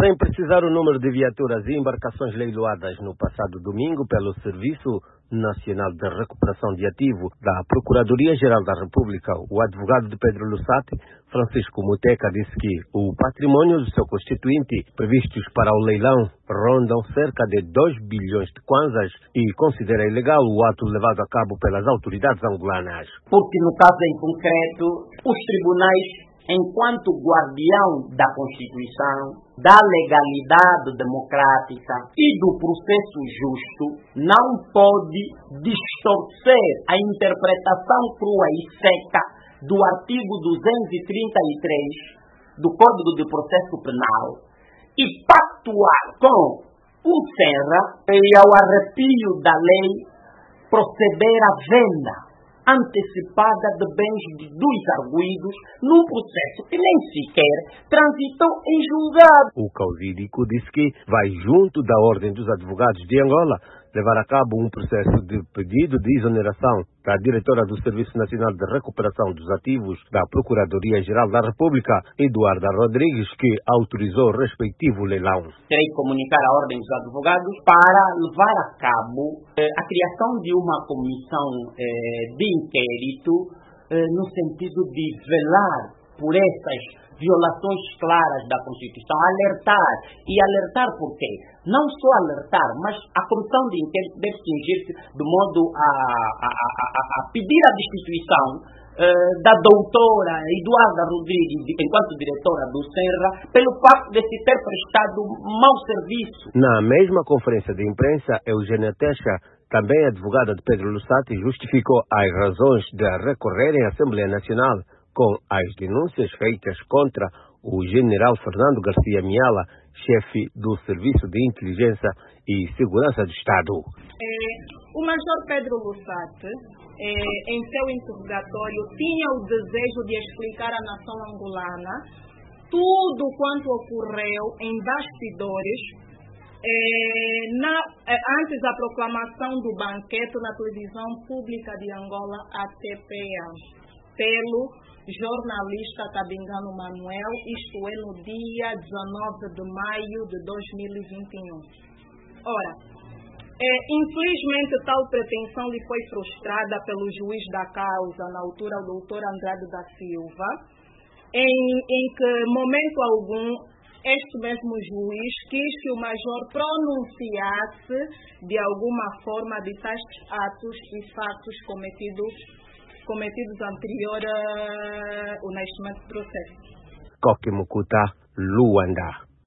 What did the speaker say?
Sem precisar o número de viaturas e embarcações leiloadas no passado domingo pelo Serviço Nacional de Recuperação de Ativo da Procuradoria-Geral da República, o advogado de Pedro Lussati, Francisco Muteca, disse que o patrimônio do seu constituinte, previstos para o leilão, rondam cerca de 2 bilhões de kwanzas e considera ilegal o ato levado a cabo pelas autoridades angolanas. Porque no caso em concreto, os tribunais, enquanto guardião da Constituição, da legalidade democrática e do processo justo, não pode distorcer a interpretação crua e seca do artigo 233 do Código de Processo Penal e pactuar com o SENRA e, ao arrepio da lei, proceder à venda antecipada de bens dos arguidos num processo que nem sequer transitou em julgado. O causídico disse que vai, junto da Ordem dos Advogados de Angola, levar a cabo um processo de pedido de exoneração da diretora do Serviço Nacional de Recuperação dos Ativos da Procuradoria-Geral da República, Eduarda Rodrigues, que autorizou o respectivo leilão. Terei que comunicar à Ordem dos Advogados para levar a cabo a criação de uma comissão de inquérito no sentido de velar por essas violações claras da Constituição, alertar por quê? Não só alertar, mas a comissão de inquérito deve cingir-se de modo a pedir a destituição da doutora Eduarda Rodrigues, enquanto diretora do SENRA, pelo facto de se ter prestado mau serviço. Na mesma conferência de imprensa, Eugênia Techa, também advogada de Pedro Lussati, justificou as razões de recorrer em Assembleia Nacional com as denúncias feitas contra o general Fernando Garcia Miala, chefe do Serviço de Inteligência e Segurança do Estado. O major Pedro Lussati, em seu interrogatório, tinha o desejo de explicar à nação angolana tudo quanto ocorreu em bastidores antes da proclamação do banquete na televisão pública de Angola, a TPA, pelo jornalista Cabingano Manuel, isto é, no dia 19 de maio de 2021. Ora, infelizmente tal pretensão lhe foi frustrada pelo juiz da causa, na altura o doutor Andrade da Silva, em que, momento algum, este mesmo juiz quis que o major pronunciasse de alguma forma de tais atos e fatos cometidos anterior ao nascimento do processo. Koki Mukuta, Luanda.